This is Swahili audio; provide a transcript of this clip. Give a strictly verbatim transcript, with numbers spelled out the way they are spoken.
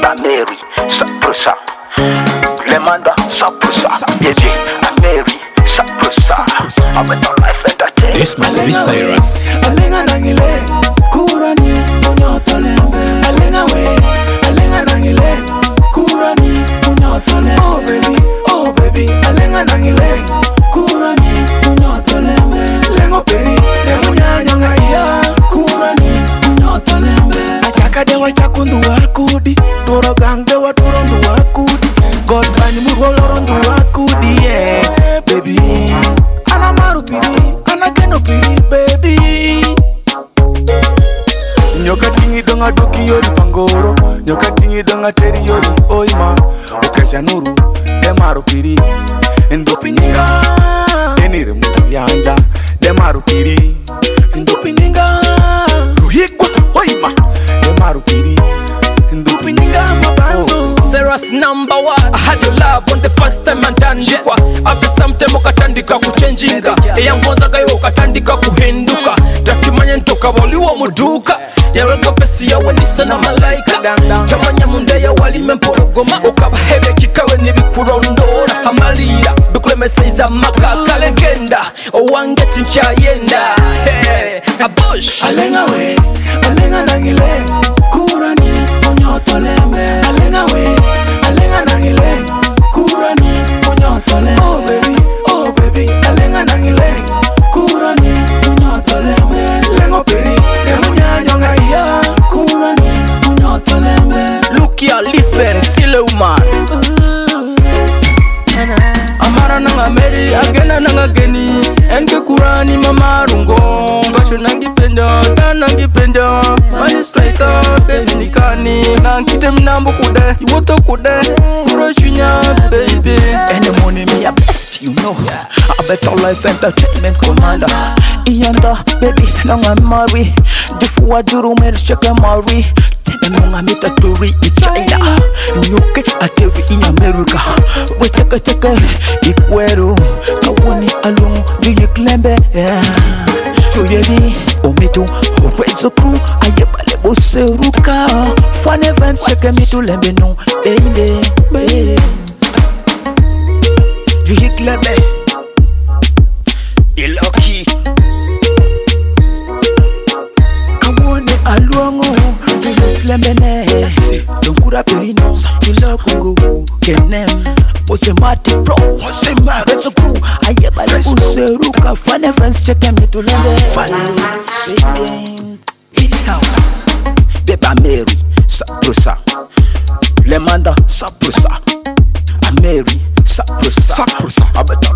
Beba Mary, Saprusa. Lemanda, Saprusa. Yeji, Mary, Saprusa. A better life entertainment. This must be Cyrus. Alenga nangile, kurani, unyoto lembe. Alenga we, alenga nangile, kurani, unyoto lembe. Oh baby, oh baby, alenga nangile, kurani, unyoto lembe. Lengo peri, lemo nyanya ngaya, kurani, unyoto lembe. Achaka dewa chakundu wakudi, toro gang dewa torondu wakudi. God kani mugolorondu wakudi, yeah, baby. Ana maru piri, ana keno piri, baby. Nyoka tingi donga doki yori pangoro, nyoka tingi donga teri yori oima. Okesha nuru, demaru piri, endopi nyinga. Enire mutu yanja, demaru piri, endopi nyinga. Ruhikwa oima, demaru piri, endopi nyinga mabanzo. Cyrus number one. I had your love on the first time antandikwa. After some time ukatandika kuchenjinga. Eyangoza gayo ukatandika kuhinduka. Takimanya ntoka waliwa muduka. Yarega fesi yawe nisa na malaika. Tamanya munda ya wali mempologoma. Ukaba hebe kikawe nibikurondora. Hamalira, bukule mesaiza maka kalengenda. Owangeti nchayenda. Hey, a bush. Alenga we, alenga nangile, kurani, unyoto lembe. Alenga we, alenga nangile, kurani, unyoto lembe. Oh baby, oh baby, alenga nangile, kurani, unyoto lembe. Lengo peri, lemo nyanya ngaya, kurani, unyoto lembe. Look here, listen, feel it, man. Amara nanga meri, agena nanga geni. Enke kurani mamarungo. Basho nangi penda, dan nangi penda. Money striker, baby nikani. Nangite minambo kude, iwoto kude. Kuro shunya, baby. Any money me a best, you know. A better life entertainment commander. Iyanda, baby, nanga marry. Jufuwa juru meri shaka marry. Tene nanga mita turi i China. Nyoke ateri in America. We cheka cheka ikwero. Kawani alung New Klembe. Choyeri omitu Rezo crew ayebale boseruka. Fun events cheke mitu lembe no. Baby, baby. New Klembe. Iloki. Kawani alungu. Lembene, Dunkura Perino, Ilokungu, Kenem, Mosemati Pro, Mosema, Rezo Crew, Ayebale Useruka, Fun events, check them to Lembe. Fun events, Hit House, Beba Mary, Saprusa, Lemanda, Saprusa, Mary, Saprusa, Saprusa,